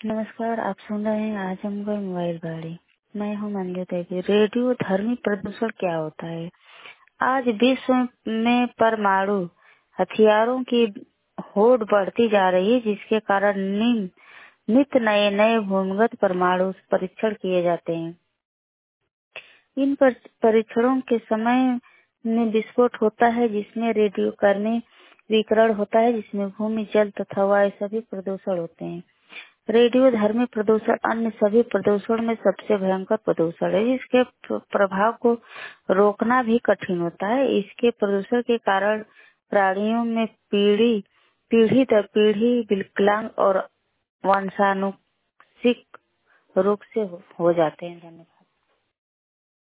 नमस्कार, आप सुन रहे हैं आजमगढ़ मोबाइल गाड़ी। मैं हूं मंजू देवी। रेडियो धर्मी प्रदूषण क्या होता है? आज विश्व में परमाणु हथियारों की होड़ बढ़ती जा रही है, जिसके कारण नित नए नए भूमिगत परमाणु परीक्षण किए जाते हैं। इन परीक्षणों के समय में विस्फोट होता है, जिसमें रेडियोकर्मी विकिरण होता है, जिसमें भूमि, जल तथा वायु सभी प्रदूषण होते हैं। रेडियो धर्मी प्रदूषण अन्य सभी प्रदूषण में सबसे भयंकर प्रदूषण है। इसके प्रभाव को रोकना भी कठिन होता है। इसके प्रदूषण के कारण प्राणियों में पीढ़ी दर पीढ़ी विकलांग और वंशानुगत रोग से हो जाते हैं। धन्यवाद।